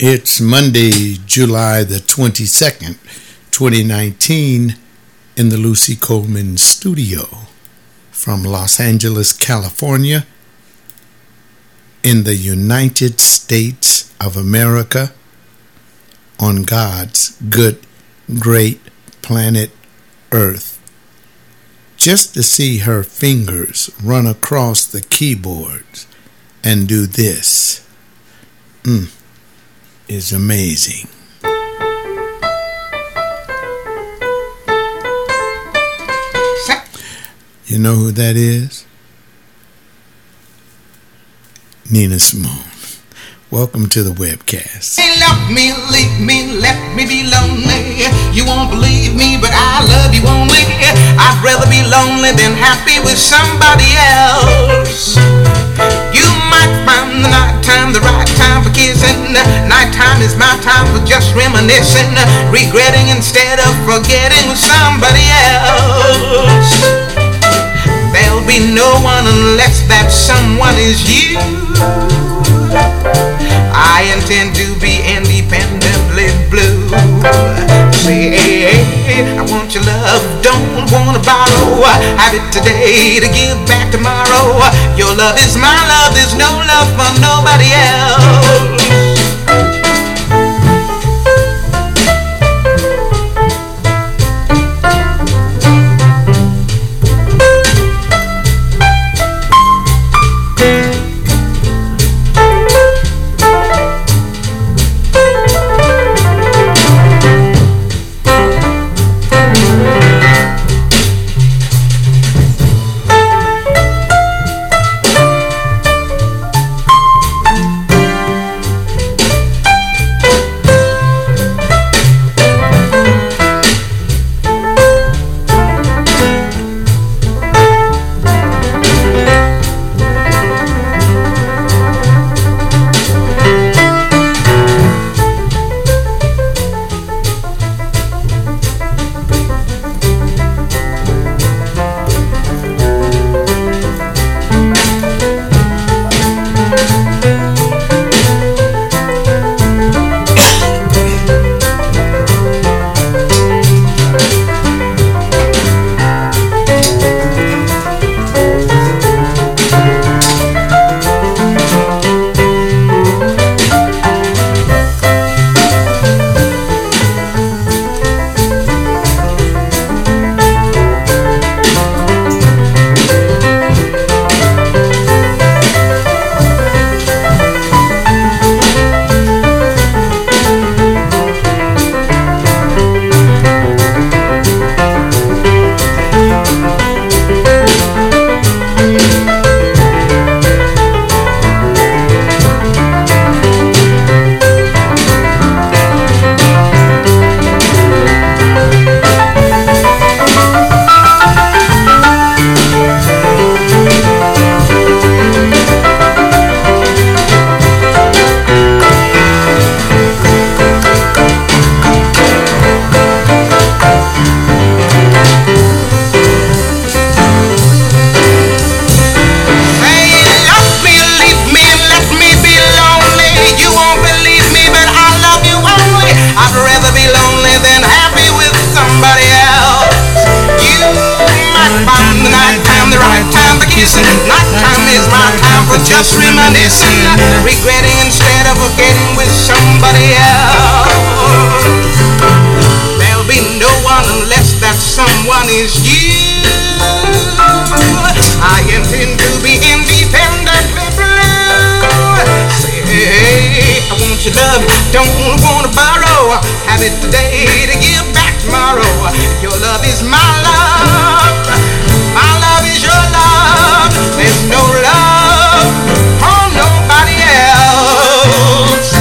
It's Monday, July the 22nd, 2019, in the Lucy Coleman studio from Los Angeles, California, in the United States of America, on God's good, great planet Earth. Just to see her fingers run across the keyboards and do this is amazing. You know who that is? Nina Simone. Welcome to the webcast. Hey, love me, leave me, let me be lonely. You won't believe me, but I love you only. I'd rather be lonely than happy with somebody else. You might find the nighttime the right time for kissing. Nighttime is my time for just reminiscing, regretting instead of forgetting with somebody else. There'll be no one unless that someone is you. I intend to be independently blue. Say, I want your love, don't wanna borrow. Have it today to give back tomorrow. Your love is my love, there's no love for nobody else. Just reminiscing, regretting instead of forgetting with somebody else. There'll be no one unless that someone is you. I intend to be independently blue. Say, hey, I want your love, don't wanna borrow. Have it today to give back tomorrow. Your love is my love, my love is your love. There's no love for nobody else.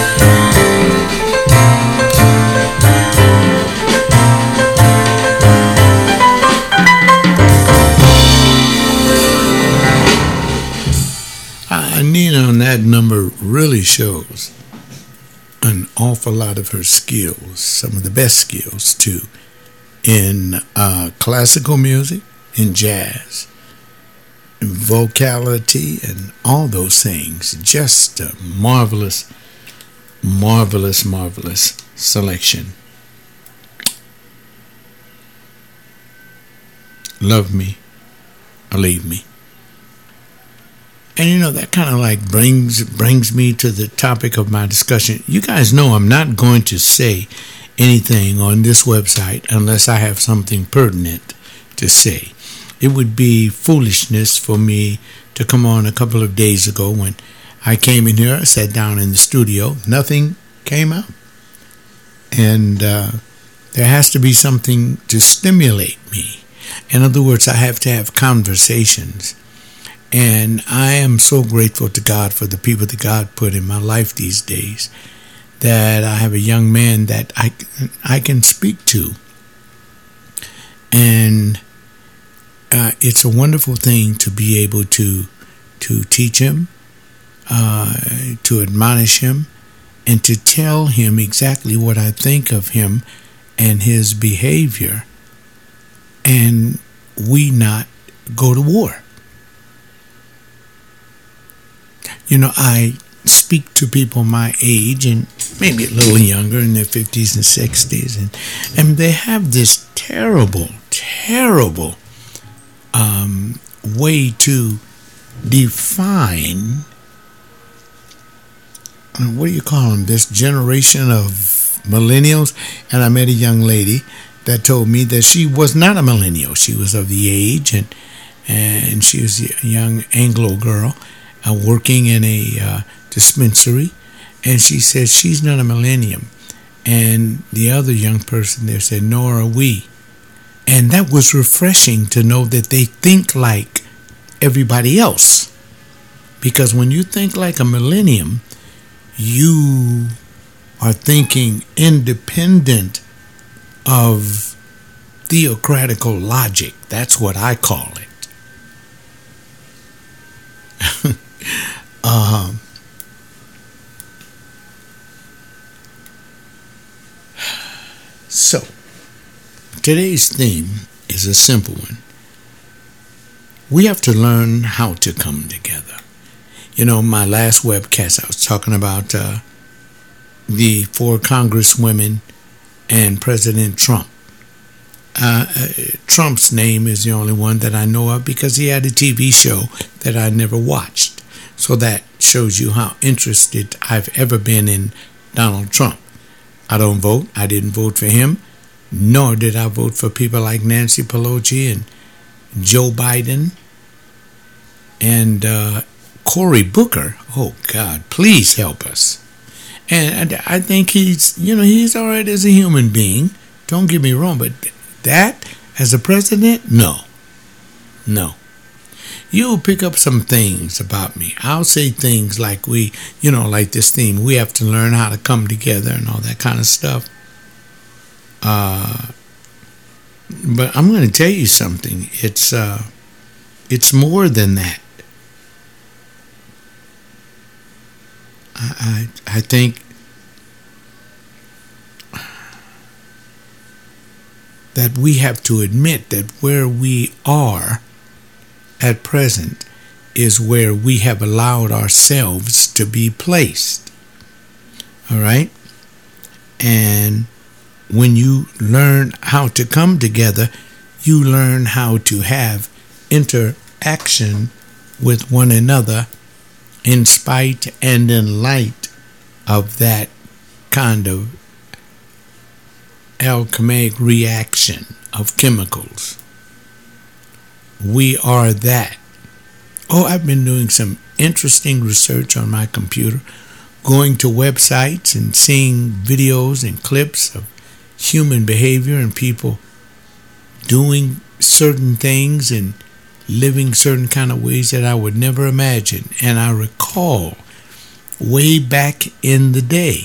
Nina on that number really shows an awful lot of her skills, some of the best skills too, in classical music, in jazz, in vocality, and all those things. Just a marvelous marvelous, marvelous selection. Love Me or Leave Me. And you know, that kind of like brings me to the topic of my discussion. You guys know I'm not going to say anything on this website unless I have something pertinent to say. It would be foolishness for me to come on a couple of days ago when I came in here, I sat down in the studio, nothing came out. And there has to be something to stimulate me. In other words, I have to have conversations. And I am so grateful to God for the people that God put in my life these days, that I have a young man that I can speak to. And it's a wonderful thing to be able to teach him, to admonish him, and to tell him exactly what I think of him and his behavior, and we not go to war. You know, I speak to people my age and maybe a little younger, in their 50s and 60s, and they have this terrible way to define, what do you call them, this generation of millennials. And I met a young lady that told me that she was not a millennial. She was of the age, and she was a young Anglo girl working in a dispensary, and she said she's not a millennium. And the other young person there said, nor are we. And that was refreshing to know that they think like everybody else. Because when you think like a millennium, you are thinking independent of theocratical logic. That's what I call it. So, today's theme is a simple one. We have to learn how to come together. You know, my last webcast, I was talking about the 4 congresswomen and President Trump. Trump's name is the only one that I know of because he had a TV show that I never watched. So that shows you how interested I've ever been in Donald Trump. I don't vote. I didn't vote for him, nor did I vote for people like Nancy Pelosi and Joe Biden and Cory Booker. Oh, God, please help us. And I think he's all right as a human being. Don't get me wrong, but that as a president, no. You'll pick up some things about me. I'll say things like like this theme, we have to learn how to come together and all that kind of stuff. But I'm going to tell you something. It's more than that. I think that we have to admit that where we are at present is where we have allowed ourselves to be placed. All right? And when you learn how to come together, you learn how to have interaction with one another in spite and in light of that kind of alchemic reaction of chemicals. We are that. Oh, I've been doing some interesting research on my computer, going to websites and seeing videos and clips of human behavior and people doing certain things and living certain kind of ways that I would never imagine. And I recall way back in the day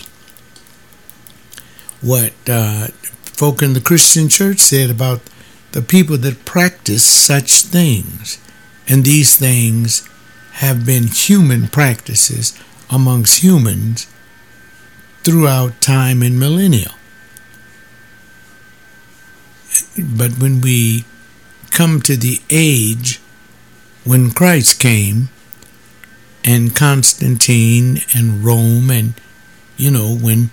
what folk in the Christian church said about the people that practice such things. And these things have been human practices amongst humans throughout time and millennia. But when we come to the age when Christ came, and Constantine and Rome and when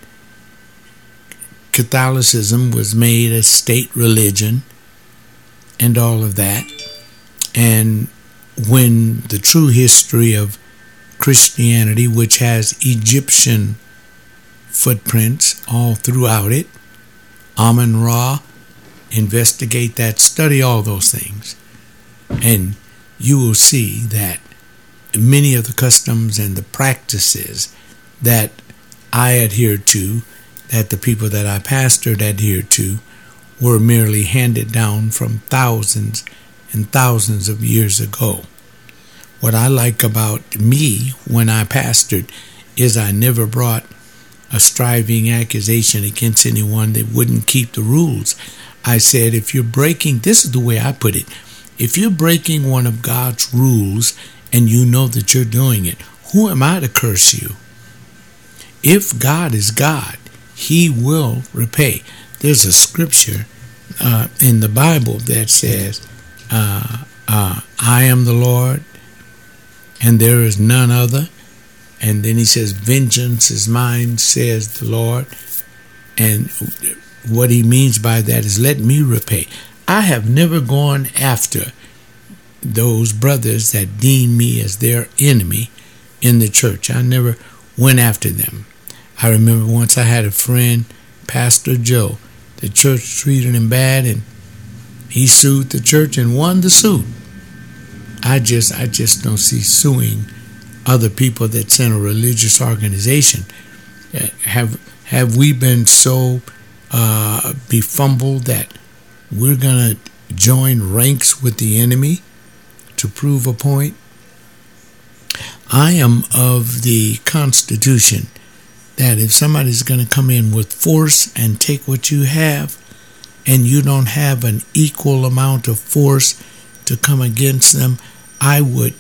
Catholicism was made a state religion and all of that, and when the true history of Christianity, which has Egyptian footprints all throughout it, Amun-Ra, investigate that, study all those things, and you will see that many of the customs and the practices that I adhered to, that the people that I pastored adhered to, were merely handed down from thousands and thousands of years ago. What I like about me when I pastored is I never brought a striving accusation against anyone that wouldn't keep the rules. I said, if you're breaking, this is the way I put it, if you're breaking one of God's rules and you know that you're doing it, who am I to curse you? If God is God, He will repay. There's a scripture in the Bible that says, I am the Lord, and there is none other. And then He says, vengeance is mine, says the Lord. And what He means by that is, let me repay. I have never gone after those brothers that deem me as their enemy in the church. I never went after them. I remember once I had a friend, Pastor Joe. The church treated him bad, and he sued the church and won the suit. I just don't see suing other people that's in a religious organization. Have we been so befumbled that we're going to join ranks with the enemy to prove a point? I am of the Constitution that if somebody's going to come in with force and take what you have, and you don't have an equal amount of force to come against them, I would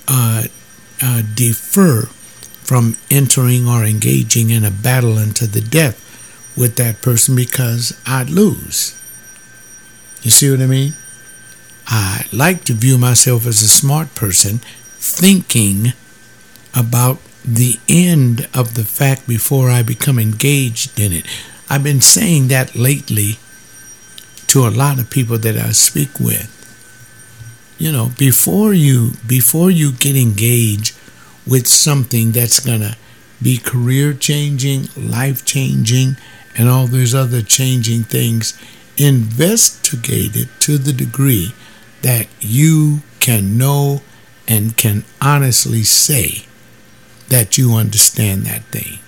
defer from entering or engaging in a battle unto the death with that person, because I'd lose. You see what I mean? I like to view myself as a smart person, thinking about the end of the fact before I become engaged in it. I've been saying that lately to a lot of people that I speak with. Before you get engaged with something that's going to be career changing, life changing, and all those other changing things, investigate it to the degree that you can know and can honestly say that you understand that thing.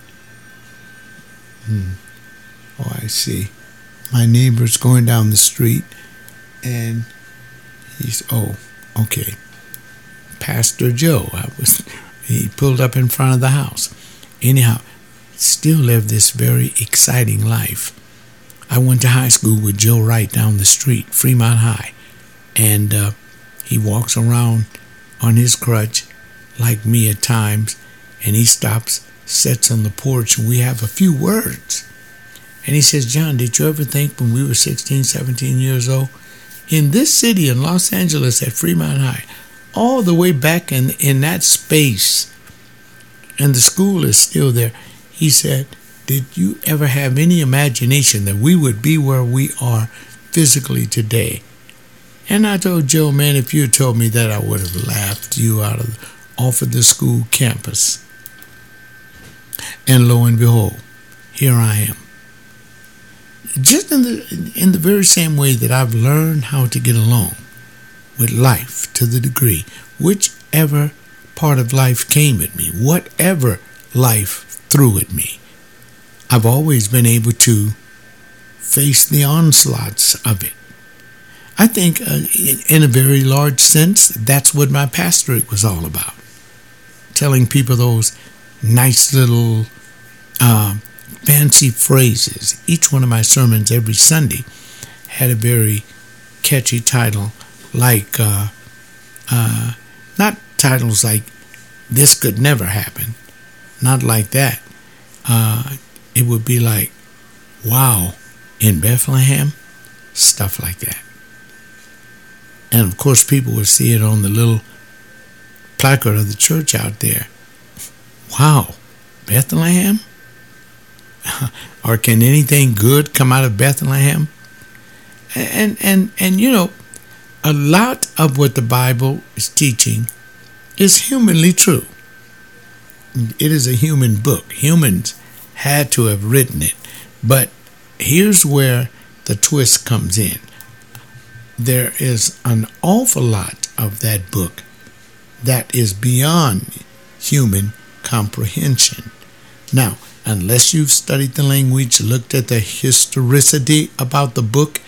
Oh, I see. My neighbor's going down the street, and he's, okay. Pastor Joe. He pulled up in front of the house. Anyhow, still live this very exciting life. I went to high school with Joe Wright down the street, Fremont High, and he walks around on his crutch like me at times, and he stops, sits on the porch, and we have a few words. And he says, John, did you ever think when we were 16, 17 years old, in this city in Los Angeles at Fremont High, all the way back in that space, and the school is still there, he said, did you ever have any imagination that we would be where we are physically today? And I told Joe, man, if you had told me that, I would have laughed you off of the school campus. And lo and behold, here I am. Just in the very same way that I've learned how to get along with life to the degree, whichever part of life came at me, whatever life threw at me, I've always been able to face the onslaughts of it. I think in a very large sense, that's what my pastorate was all about. Telling people those nice little fancy phrases. Each one of my sermons every Sunday had a very catchy title, like not titles like "This Could Never Happen," not like that. It would be like, "Wow, in Bethlehem," stuff like that. And of course, people would see it on the little placard of the church out there. Wow, Bethlehem? or can anything good come out of Bethlehem? And you know, a lot of what the Bible is teaching is humanly true. It is a human book. Humans had to have written it. But here's where the twist comes in. There is an awful lot of that book that is beyond human comprehension. Now, unless you've studied the language, looked at the historicity about the book,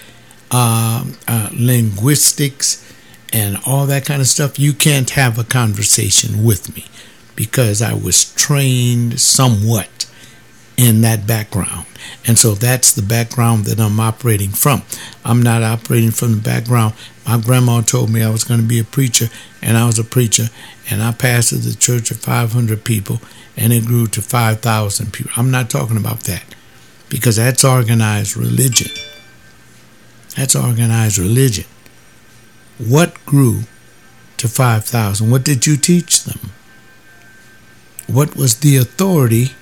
linguistics, and all that kind of stuff, you can't have a conversation with me because I was trained somewhat in that background. And so that's the background that I'm operating from. I'm not operating from the background. My grandma told me I was going to be a preacher, and I was a preacher, and I pastored the church of 500 people, and it grew to 5,000 people. I'm not talking about that because that's organized religion. That's organized religion. What grew to 5,000? What did you teach them? What was the authority?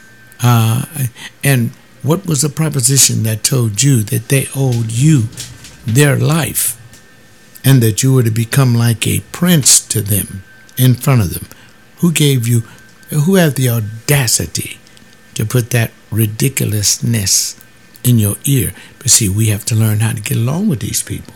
And what was the proposition that told you that they owed you their life and that you were to become like a prince to them in front of them? Who had the audacity to put that ridiculousness in your ear? But see, we have to learn how to get along with these people.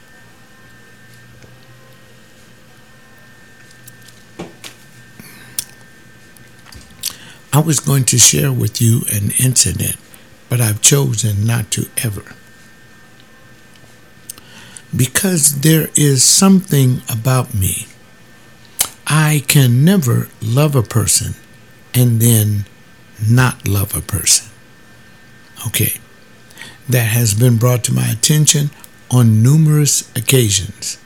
I was going to share with you an incident, but I've chosen not to ever. Because there is something about me. I can never love a person and then not love a person. Okay. That has been brought to my attention on numerous occasions.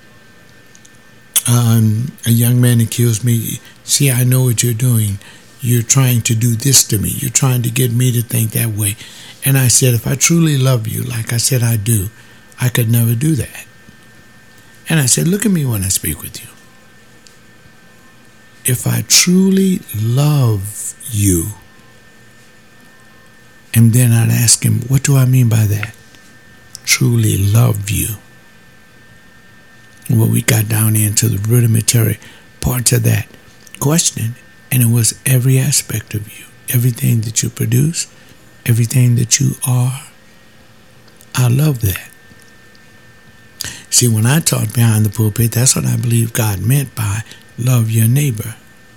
A young man accused me, see, I know what you're doing. You're trying to do this to me. You're trying to get me to think that way. And I said, if I truly love you, like I said I do, I could never do that. And I said, look at me when I speak with you. If I truly love you, and then I'd ask him, what do I mean by that? Truly love you. Well, we got down into the rudimentary parts of that question. And it was every aspect of you, everything that you produce, everything that you are. I love that. See, when I taught behind the pulpit, that's what I believe God meant by love your neighbor.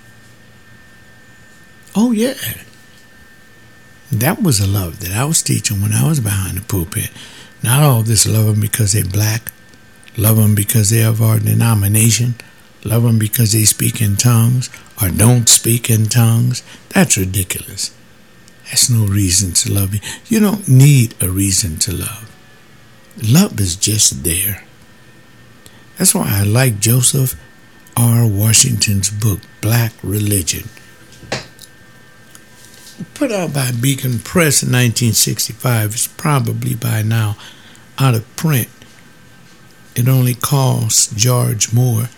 Oh, yeah. That was a love that I was teaching when I was behind the pulpit. Not all this love them because they're black, love them because they're of our denomination, love them because they speak in tongues or don't speak in tongues. That's ridiculous. That's no reason to love you. You don't need a reason to love. Love is just there. That's why I like Joseph R. Washington's book, Black Religion. Put out by Beacon Press in 1965. It's probably by now out of print. It only costs George Moore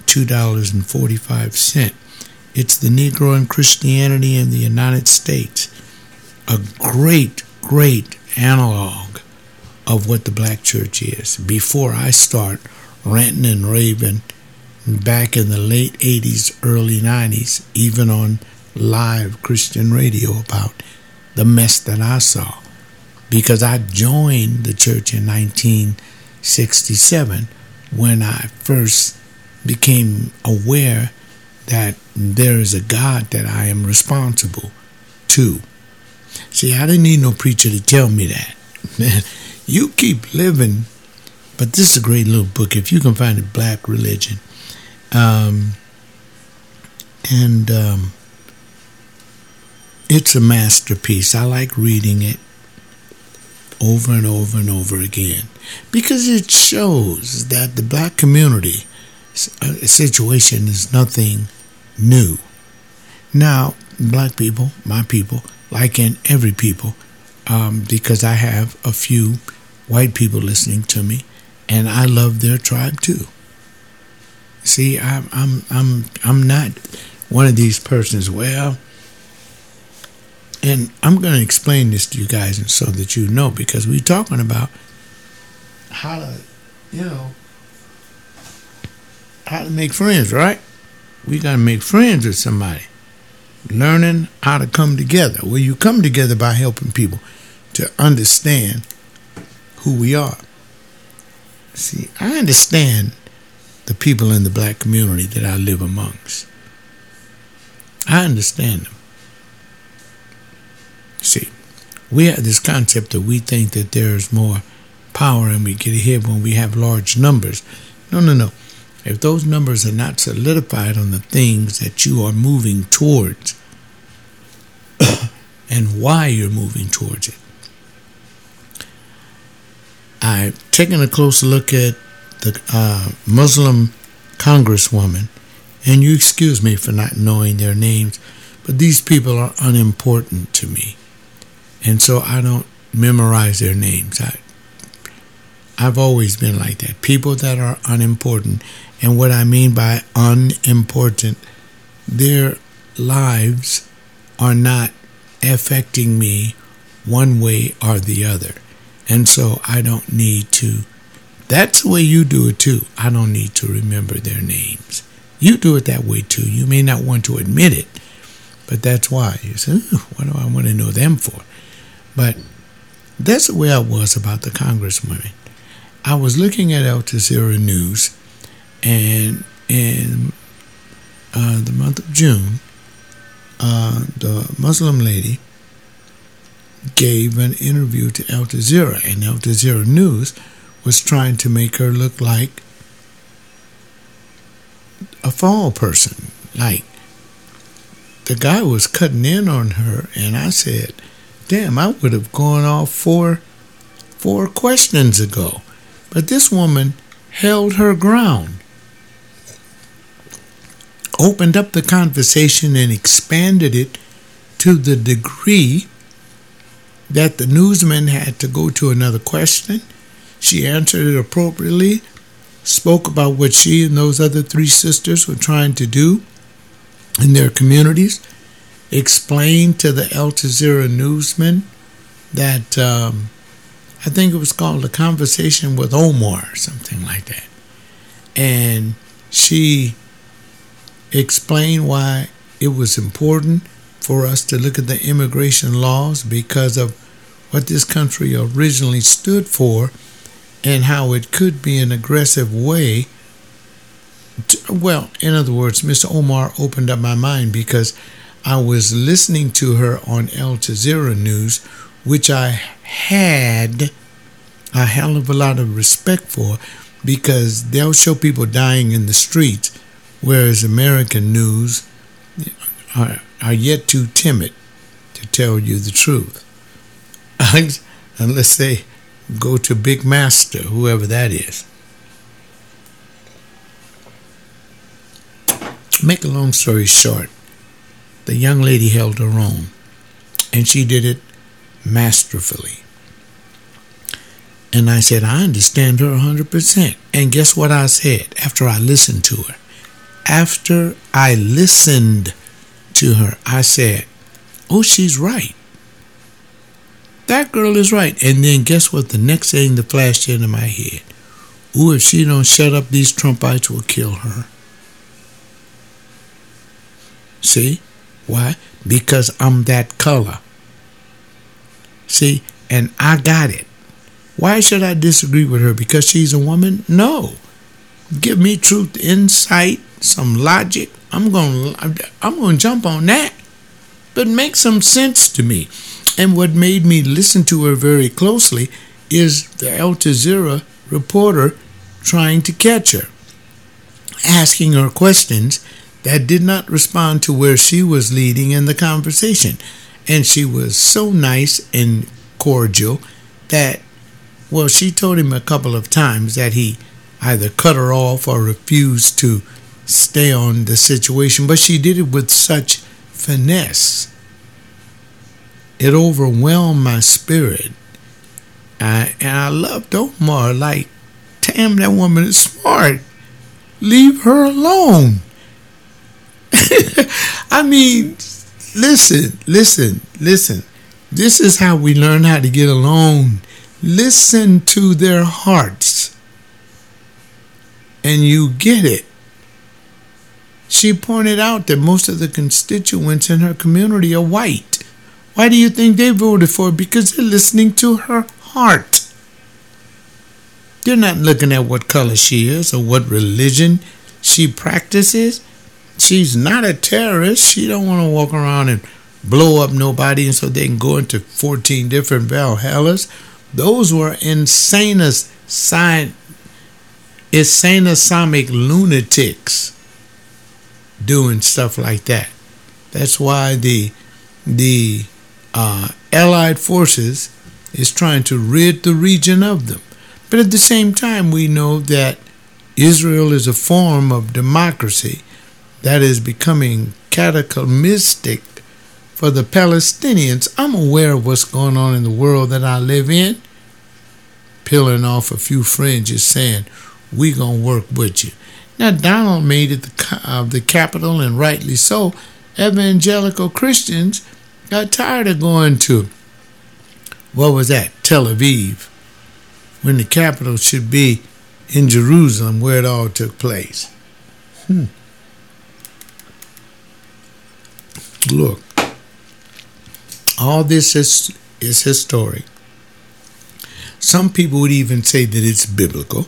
$2.45. It's the Negro and Christianity in the United States. A great, great analog of what the black church is. Before I start ranting and raving back in the late 80s, early 90s, even on live Christian radio about the mess that I saw. Because I joined the church in 1967 when I first became aware that there is a God that I am responsible to. See, I didn't need no preacher to tell me that. Man, you keep living. But this is a great little book. If you can find it, Black Religion. It's a masterpiece. I like reading it over and over and over again because it shows that the black community situation is nothing new. Now, black people, my people, like in every people, because I have a few white people listening to me, and I love their tribe too. See, I'm not one of these persons. Well, And I'm going to explain this to you guys and so that you know, because we're talking about how to, how to make friends, right? We got to make friends with somebody. Learning how to come together. Well, you come together by helping people to understand who we are. See, I understand the people in the black community that I live amongst. I understand them. See, we have this concept that we think that there's more power and we get ahead when we have large numbers. No. If those numbers are not solidified on the things that you are moving towards and why you're moving towards it. I've taken a closer look at the Muslim congresswoman, and you excuse me for not knowing their names, but these people are unimportant to me, and so I don't memorize their names. I've always been like that. People that are unimportant, and what I mean by unimportant, their lives are not affecting me one way or the other. And so I don't need to. That's the way you do it too. I don't need to remember their names. You do it that way too. You may not want to admit it, but that's why. You say, what do I want to know them for? But that's the way I was about the congresswoman. I was looking at Al Jazeera News, and in the month of June, the Muslim lady gave an interview to Al Jazeera, and Al Jazeera News was trying to make her look like a fall person. Like, the guy was cutting in on her, and I said, damn, I would have gone off four questions ago. But this woman held her ground, opened up the conversation and expanded it to the degree that the newsman had to go to another question. She answered it appropriately, spoke about what she and those other three sisters were trying to do in their communities, explained to the Al Jazeera newsman that I think it was called A Conversation with Omar or something like that. And she explained why it was important for us to look at the immigration laws because of what this country originally stood for and how it could be an aggressive way. In other words, Mr. Omar opened up my mind because I was listening to her on Al Jazeera News, which I had a hell of a lot of respect for because they'll show people dying in the streets, whereas American news are yet too timid to tell you the truth. Unless they go to Big Master, whoever that is. Make a long story short, the young lady held her own, and she did it masterfully. And I said, I understand her 100%. And guess what I said after I listened to her? After I listened to her, I said, oh, she's right. That girl is right. And then guess what? The next thing that flashed into my head, ooh, if she don't shut up, these Trumpites will kill her. See? Why? Because I'm that color. See? And I got it. Why should I disagree with her? Because she's a woman? No. Give me truth, insight, some logic. I'm going to jump on that. But make some sense to me. And what made me listen to her very closely is the Al Jazeera reporter trying to catch her, asking her questions that did not respond to where she was leading in the conversation. And she was so nice and cordial that, well, she told him a couple of times that he either cut her off or refused to stay on the situation, but she did it with such finesse. It overwhelmed my spirit. And I loved Omar. Like, damn, that woman is smart. Leave her alone. I mean, listen. Listen, this is how we learn how to get along. Listen to their hearts, and you get it. She pointed out that most of the constituents in her community are white. Why do you think they voted for her? Because they're listening to her heart. They're not looking at what color she is or what religion she practices. She's not a terrorist. She don't want to walk around and blow up nobody and so they can go into 14 different Valhallas. Those were insane Islamic lunatics doing stuff like that. That's why the Allied forces is trying to rid the region of them. But at the same time, we know that Israel is a form of democracy that is becoming cataclysmic for the Palestinians. I'm aware of what's going on in the world that I live in, peeling off a few fringes saying, we gonna work with you. Now, Donald made it the capital, and rightly so. Evangelical Christians got tired of going to, what was that, Tel Aviv, when the capital should be in Jerusalem where it all took place. Look, all this is historic. Some people would even say that it's biblical.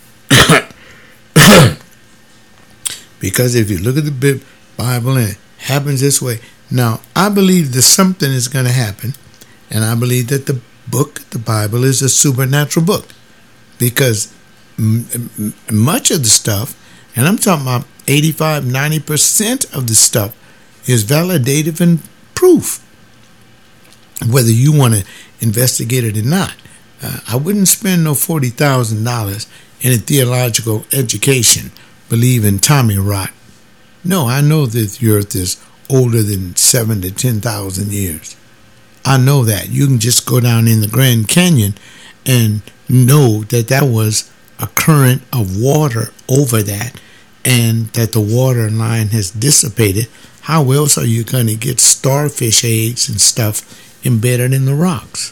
Because if you look at the Bible and it happens this way. Now, I believe that something is going to happen, and I believe that the Bible, is a supernatural book. Because much of the stuff, and I'm talking about 85-90% of the stuff, is validative and proof, whether you want to investigate it or not. I wouldn't spend no $40,000 in a theological education believing Tommy rot. No, I know that the earth is older than 7,000 to 10,000 years. I know that. You can just go down in the Grand Canyon and know that that was a current of water over that, and that the water line has dissipated. How else are you going to get starfish eggs and stuff embedded in the rocks?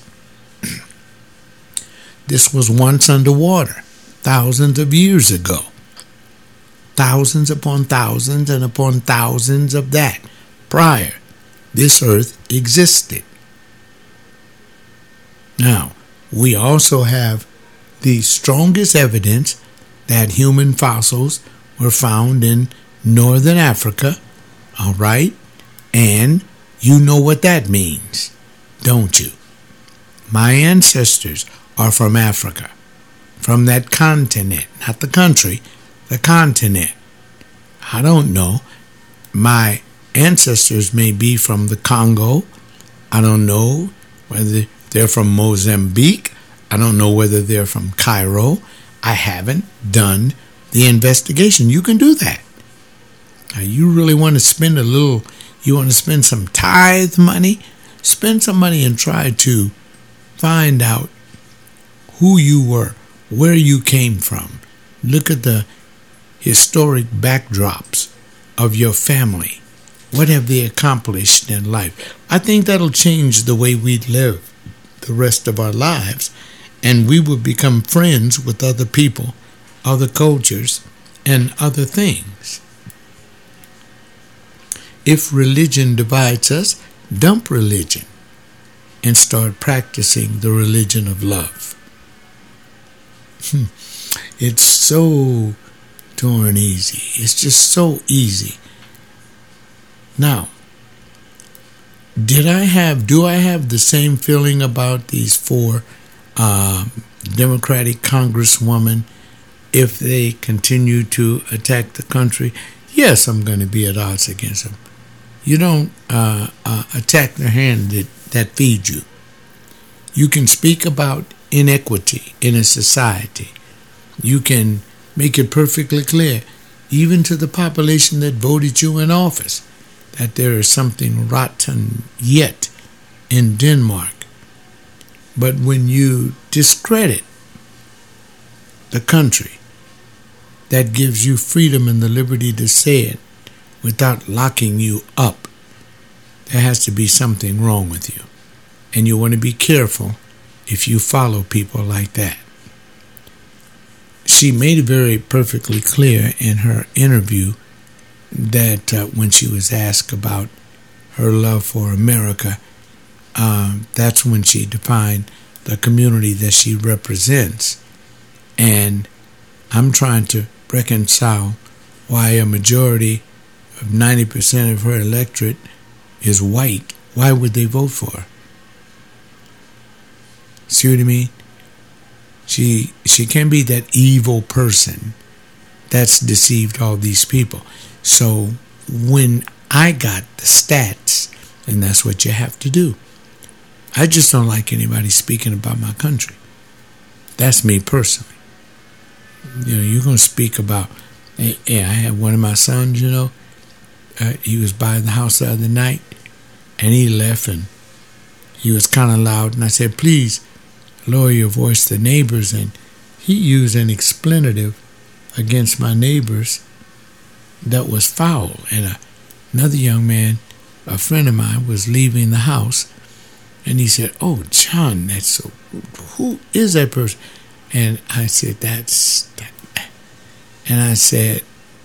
This was once underwater, thousands of years ago. Thousands upon thousands and upon thousands of that prior. This earth existed. Now, we also have the strongest evidence that human fossils were found in northern Africa, all right? And you know what that means, don't you? My ancestors are from Africa, from that continent, not the country, the continent. I don't know. My ancestors may be from the Congo. I don't know whether they're from Mozambique. I don't know whether they're from Cairo. I haven't done the investigation. You can do that. Now, you really want to spend you want to spend some tithe money? Spend some money and try to find out who you were, where you came from. Look at the historic backdrops of your family. What have they accomplished in life? I think that'll change the way we live the rest of our lives, and we will become friends with other people, other cultures, and other things. If religion divides us, dump religion and start practicing the religion of love. It's so darn easy. It's just so easy. Now, do I have the same feeling about these four Democratic congresswomen if they continue to attack the country? Yes, I'm going to be at odds against them. You don't attack the hand that feeds you. You can speak about inequity in a society. You can make it perfectly clear, even to the population that voted you in office, that there is something rotten yet in Denmark. But when you discredit the country that gives you freedom and the liberty to say it without locking you up, there has to be something wrong with you. And you want to be careful if you follow people like that. She made it very perfectly clear in her interview that when she was asked about her love for America, that's when she defined the community that she represents. And I'm trying to reconcile why a majority of 90% of her electorate is white. Why would they vote for her? See what I mean? She can be that evil person that's deceived all these people. So when I got the stats, and that's what you have to do, I just don't like anybody speaking about my country. That's me personally. You're going to speak about, hey, I had one of my sons, he was by the house the other night, and he left, and he was kind of loud, and I said, please lower your voice to neighbors, and he used an expletive against my neighbors that was foul. And another young man, a friend of mine, was leaving the house, and he said, oh, John, who is that person? And I said, and I said,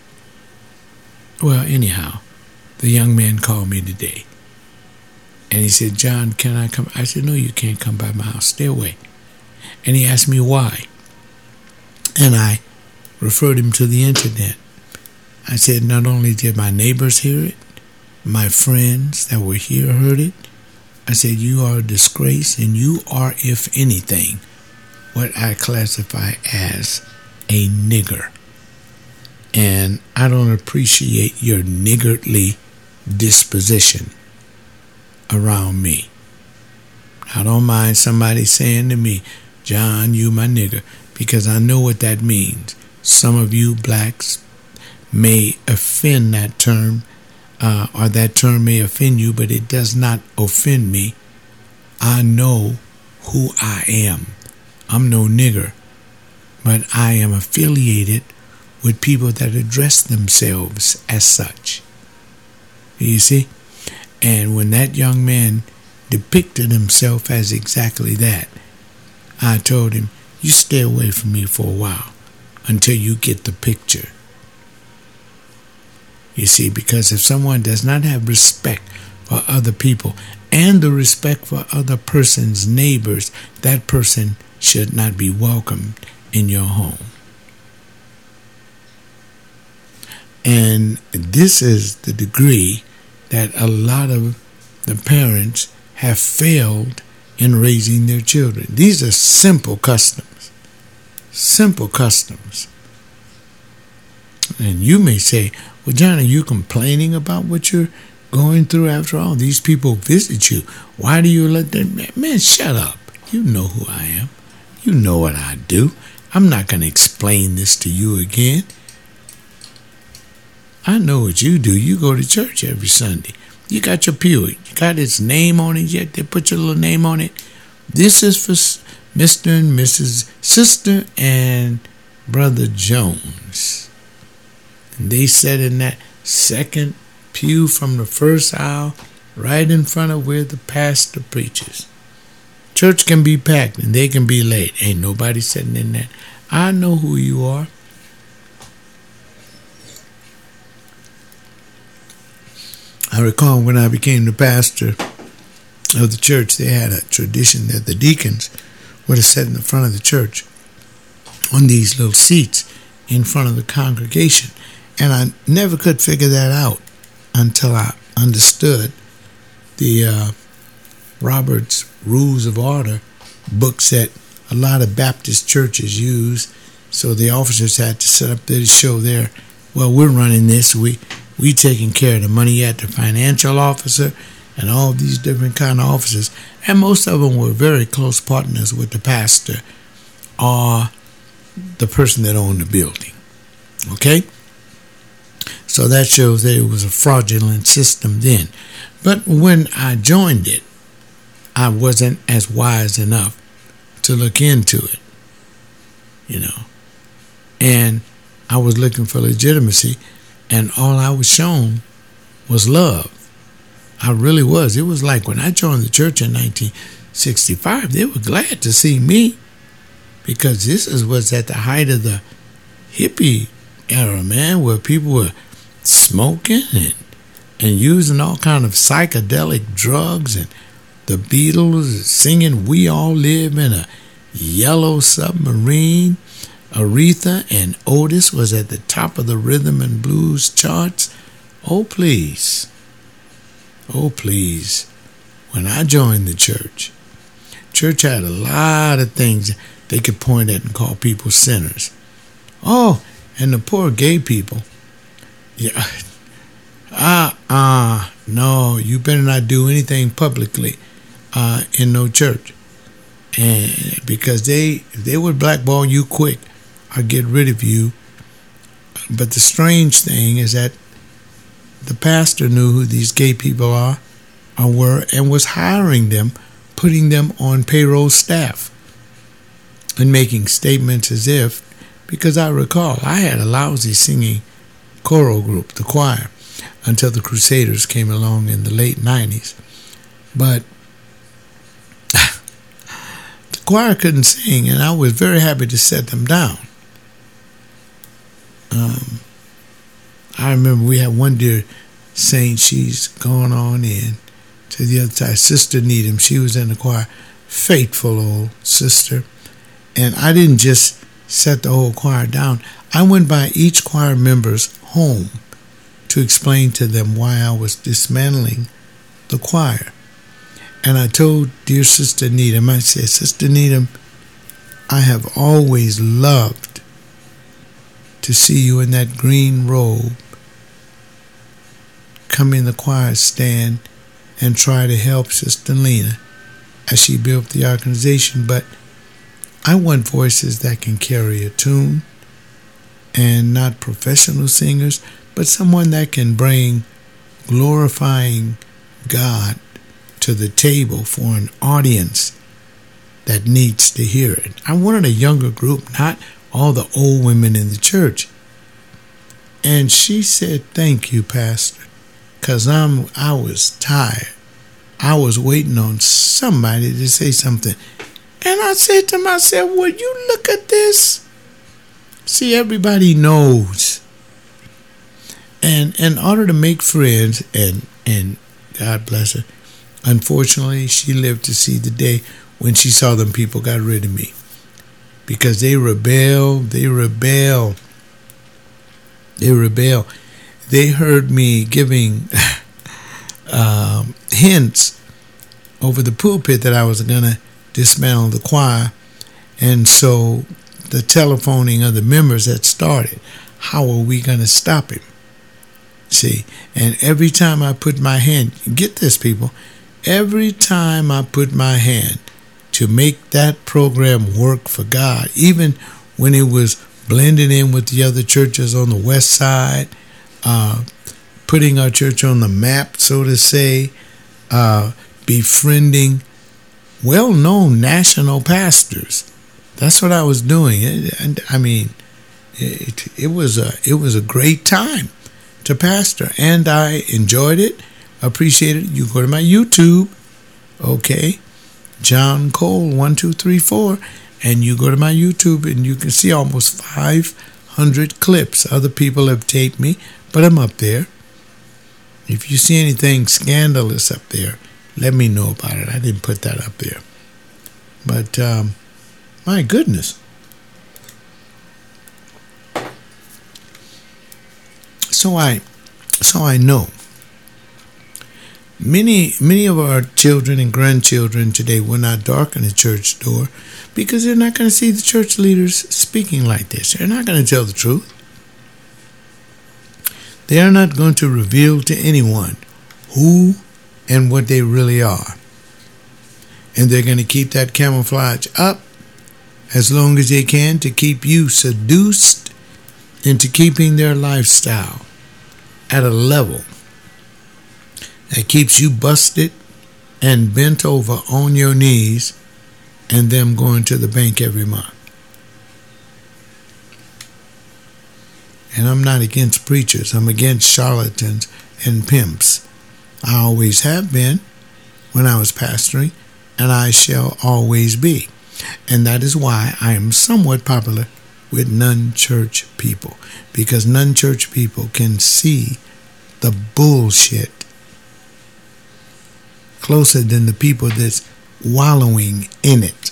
well, anyhow, the young man called me today, and he said, John, can I come? I said, no, you can't come by my house. Stay away. And he asked me why. And I referred him to the internet. I said, not only did my neighbors hear it, my friends that were here heard it. I said, you are a disgrace, and you are, if anything, what I classify as a nigger. And I don't appreciate your niggardly disposition around me. I don't mind somebody saying to me, John, you my nigger, because I know what that means. Some of you blacks may offend that term, or that term may offend you, but it does not offend me. I know who I am. I'm no nigger, but I am affiliated with people that address themselves as such. You see? And when that young man depicted himself as exactly that, I told him, you stay away from me for a while until you get the picture. You see, because if someone does not have respect for other people and the respect for other person's neighbors, that person should not be welcomed in your home. And this is the degree that a lot of the parents have failed in raising their children. These are simple customs. Simple customs. And you may say, well, John, are you complaining about what you're going through? After all, these people visit you. Why do you let them? Man, shut up. You know who I am. You know what I do. I'm not going to explain this to you again. I know what you do. You go to church every Sunday. You got your pew. You got its name on it yet? They put your little name on it. This is for Mr. and Mrs. Sister and Brother Jones. And they sat in that second pew from the first aisle, right in front of where the pastor preaches. Church can be packed and they can be late. Ain't nobody sitting in that. I know who you are. I recall when I became the pastor of the church, they had a tradition that the deacons would have sat in the front of the church on these little seats in front of the congregation. And I never could figure that out until I understood the Robert's Rules of Order books that a lot of Baptist churches use. So the officers had to sit up there to show their, well, we're running this, we taking care of the money. You had the financial officer and all these different kind of officers. And most of them were very close partners with the pastor or the person that owned the building. Okay? So that shows that it was a fraudulent system then. But when I joined it, I wasn't as wise enough to look into it, And I was looking for legitimacy, and all I was shown was love. I really was. It was like when I joined the church in 1965, they were glad to see me because was at the height of the hippie era, man, where people were smoking and using all kind of psychedelic drugs, and the Beatles singing "We All Live in a Yellow Submarine." Aretha and Otis was at the top of the rhythm and blues charts. Oh, please. Oh, please. When I joined the church had a lot of things they could point at and call people sinners. Oh, and the poor gay people. Yeah. No, you better not do anything publicly in no church. And because they would blackball you quick or get rid of you. But the strange thing is that the pastor knew who these gay people are or were and was hiring them, putting them on payroll staff and making statements as if, because I recall I had a lousy singing choral group, the choir, until the Crusaders came along in the late 90s. But the choir couldn't sing, and I was very happy to set them down. I remember we had one dear saint, she's gone on in to the other side, Sister Needham. She was in the choir, faithful old sister. And I didn't just set the whole choir down. I went by each choir member's home to explain to them why I was dismantling the choir. And I told dear Sister Needham, I said, Sister Needham, I have always loved to see you in that green robe come in the choir stand and try to help Sister Lena as she built the organization. But I want voices that can carry a tune, and not professional singers, but someone that can bring glorifying God to the table for an audience that needs to hear it. I wanted a younger group, not all the old women in the church. And she said, thank you, Pastor, because I was tired. I was waiting on somebody to say something. And I said to myself, will you look at this? See, everybody knows. And in order to make friends, and God bless her, unfortunately, she lived to see the day when she saw them people got rid of me. Because they rebel. They heard me giving hints over the pulpit that I was going to dismantle the choir. And so the telephoning of the members had started. How are we going to stop him? See, and every time I put my hand, get this, people, every time I put my hand to make that program work for God, even when it was blending in with the other churches on the west side, putting our church on the map, so to say, befriending well-known national pastors. That's what I was doing. And I mean, it was a great time to pastor, and I enjoyed it, appreciated it. You go to my YouTube, okay, John Cole 1234, and you go to my YouTube and you can see almost 500 clips. Other people have taped me, but I'm up there. If you see anything scandalous up there, let me know about it. I didn't put that up there. But my goodness. So I know many of our children and grandchildren today will not darken the church door because they're not going to see the church leaders speaking like this. They're not going to tell the truth. They are not going to reveal to anyone who and what they really are. And they're going to keep that camouflage up as long as they can to keep you seduced into keeping their lifestyle at a level that keeps you busted and bent over on your knees and them going to the bank every month. And I'm not against preachers. I'm against charlatans and pimps. I always have been when I was pastoring, and I shall always be. And that is why I am somewhat popular with non-church people, because non-church people can see the bullshit closer than the people that's wallowing in it.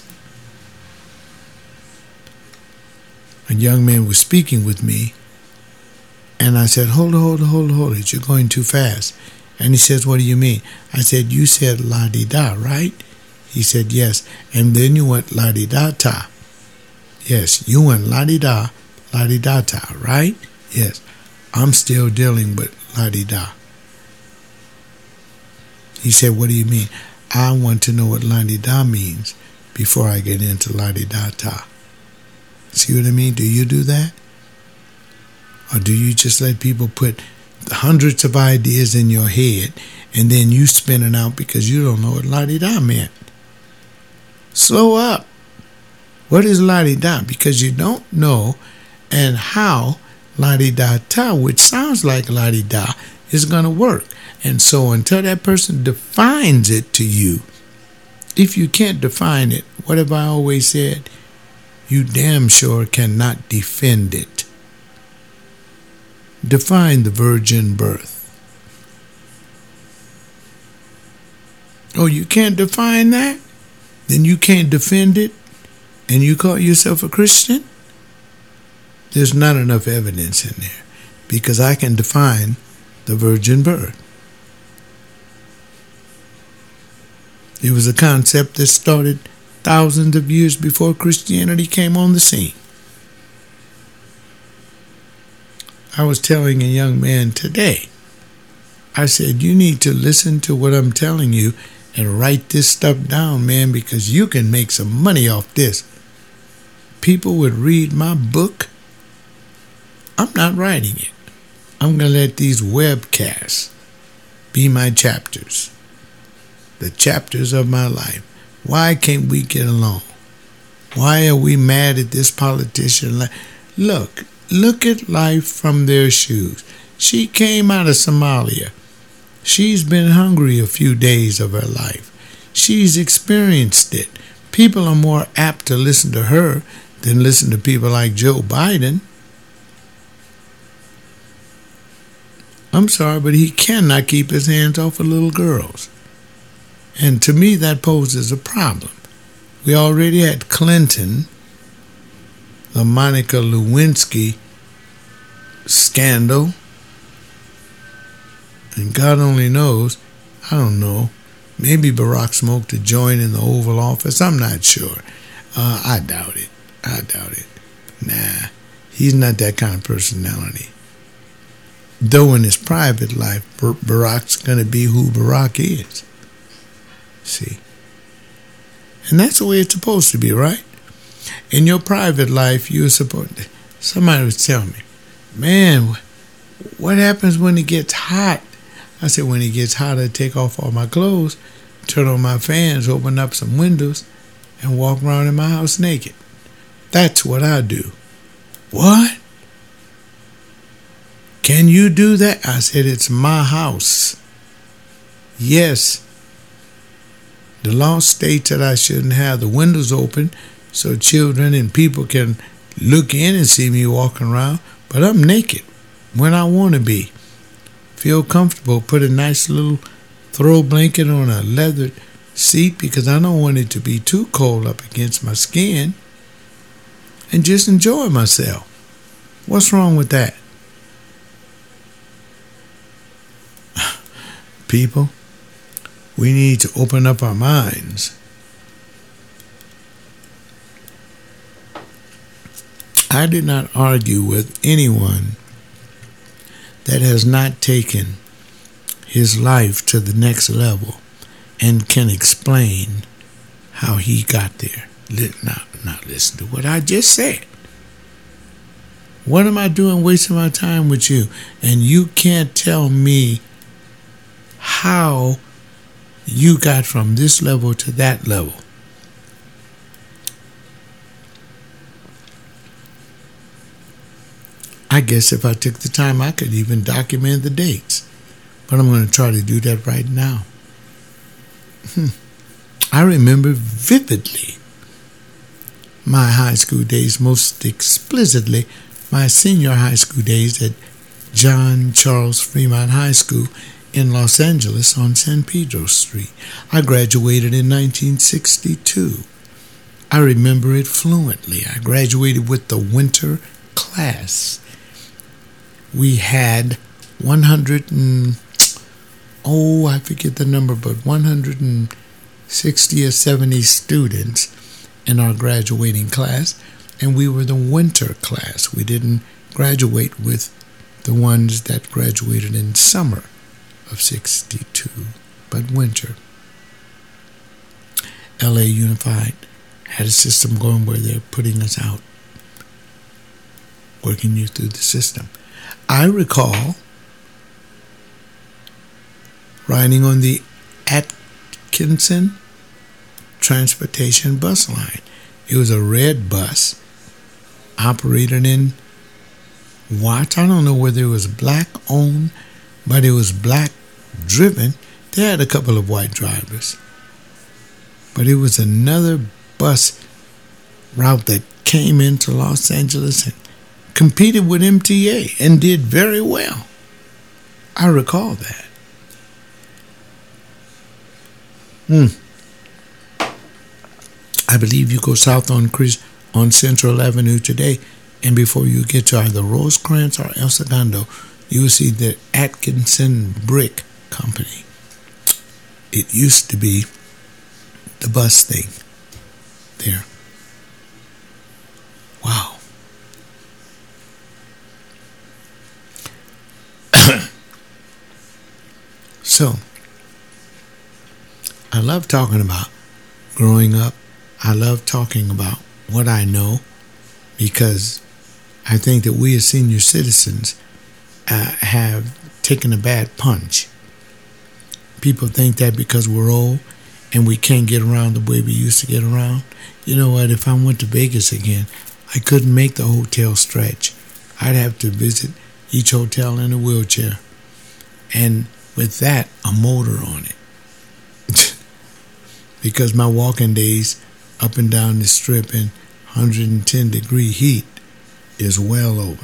A young man was speaking with me, and I said, hold it, you're going too fast. And he says, what do you mean? I said, you said la-di-da, right? He said, yes. And then you went la-di-da-ta. Yes, you went la-di-da, la-di-da-ta, right? Yes, I'm still dealing with la-di-da. He said, what do you mean? I want to know what la-di-da means before I get into la-di-da-ta. See what I mean? Do you do that? Or do you just let people put hundreds of ideas in your head and then you spin it out because you don't know what la-di-da meant? Slow up. What is la-di-da? Because you don't know, and how la-di-da-ta, which sounds like la-di-da, is going to work. And so until that person defines it to you, if you can't define it, what have I always said? You damn sure cannot defend it. Define the virgin birth. Oh, you can't define that? Then you can't defend it? And you call yourself a Christian? There's not enough evidence in there, because I can define the virgin birth. It was a concept that started thousands of years before Christianity came on the scene. I was telling a young man today, I said, you need to listen to what I'm telling you and write this stuff down, man, because you can make some money off this. People would read my book. I'm not writing it. I'm going to let these webcasts be my chapters. The chapters of my life. Why can't we get along? Why are we mad at this politician? Look at life from their shoes. She came out of Somalia. She's been hungry a few days of her life. She's experienced it. People are more apt to listen to her than listen to people like Joe Biden. I'm sorry, but he cannot keep his hands off of little girls. And to me, that poses a problem. We already had Clinton, the Monica Lewinsky scandal. And God only knows, I don't know, maybe Barack smoked a joint in the Oval Office. I'm not sure. I doubt it. Nah, he's not that kind of personality. Though in his private life, Barack's going to be who Barack is. See? And that's the way it's supposed to be, right? In your private life, you're supposed to... Somebody was telling me, man, what happens when it gets hot? I said, when it gets hot, I take off all my clothes, turn on my fans, open up some windows, and walk around in my house naked. That's what I do. What? Can you do that? I said, it's my house. Yes. The law states that I shouldn't have the windows open so children and people can look in and see me walking around, but I'm naked when I want to be. Feel comfortable, put a nice little throw blanket on a leather seat because I don't want it to be too cold up against my skin, and just enjoy myself. What's wrong with that? People, we need to open up our minds. I did not argue with anyone that has not taken his life to the next level and can explain how he got there. Not listen to what I just said. What am I doing wasting my time with you? And you can't tell me how you got from this level to that level. I guess if I took the time, I could even document the dates. but I'm going to try to do that right now. I remember vividly my high school days, most explicitly my senior high school days at John Charles Fremont High School in Los Angeles on San Pedro Street. I graduated in 1962. I remember it fluently. I graduated with the winter class. We had 160 or 70 students in our graduating class, and we were the winter class. We didn't graduate with the ones that graduated in summer of 62, but winter. LA Unified had a system going where they're putting us out, working you through the system. I recall riding on the Atkinson Transportation bus line. It was a red bus operated in Watts. I don't know whether it was black owned, but it was black driven. They had a couple of white drivers, but it was another bus route that came into Los Angeles and competed with MTA and did very well. I recall that. I believe you go south on Central Avenue today, and before you get to either Rosecrans or El Segundo, you will see the Atkinson Brick Company. It used to be the bus thing there. Wow. So, I love talking about growing up. I love talking about what I know, because I think that we as senior citizens have taken a bad punch. People think that because we're old and we can't get around the way we used to get around. You know what? If I went to Vegas again, I couldn't make the hotel stretch. I'd have to visit each hotel in a wheelchair, and with that, a motor on it. Because my walking days up and down the strip in 110-degree heat is well over.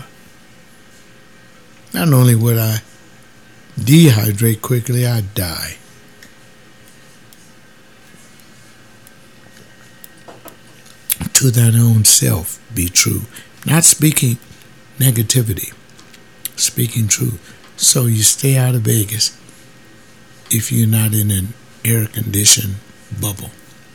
Not only would I dehydrate quickly, I'd die. To thine own self be true. Not speaking negativity, speaking truth. So you stay out of Vegas if you're not in an air-conditioned bubble.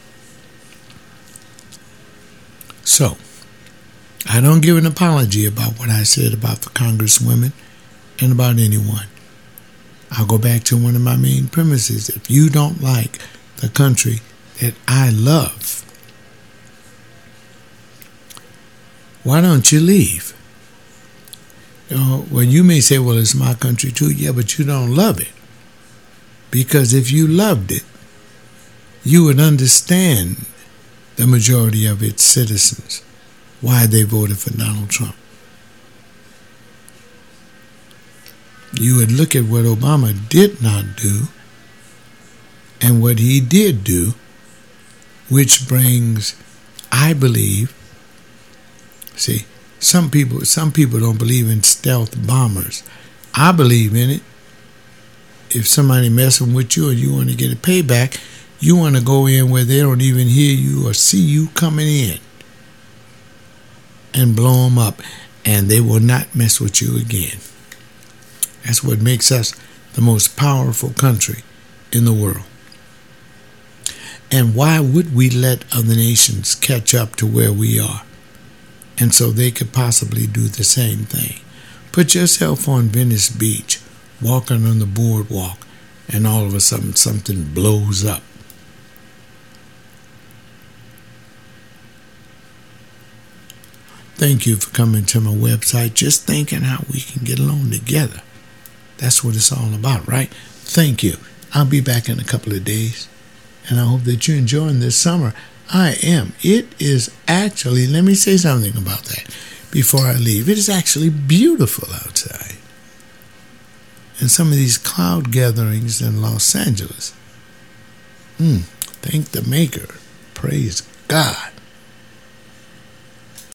So, I don't give an apology about what I said about the congresswomen and about anyone. I'll go back to one of my main premises. If you don't like the country that I love, why don't you leave? Well, you may say, well, it's my country too. Yeah, but you don't love it. Because if you loved it, you would understand the majority of its citizens, why they voted for Donald Trump. You would look at what Obama did not do and what he did do, which brings, I believe, see, some people don't believe in stealth bombers. I believe in it. If somebody messing with you and you want to get a payback, you want to go in where they don't even hear you or see you coming in and blow them up, and they will not mess with you again. That's what makes us the most powerful country in the world. And why would we let other nations catch up to where we are? And so they could possibly do the same thing. Put yourself on Venice Beach, walking on the boardwalk, and all of a sudden something blows up. Thank you for coming to my website, just thinking how we can get along together. That's what it's all about, right? Thank you. I'll be back in a couple of days, and I hope that you're enjoying this summer. I am. It is actually, let me say something about that before I leave. It is actually beautiful outside. in some of these cloud gatherings in Los Angeles. Thank the Maker. Praise God.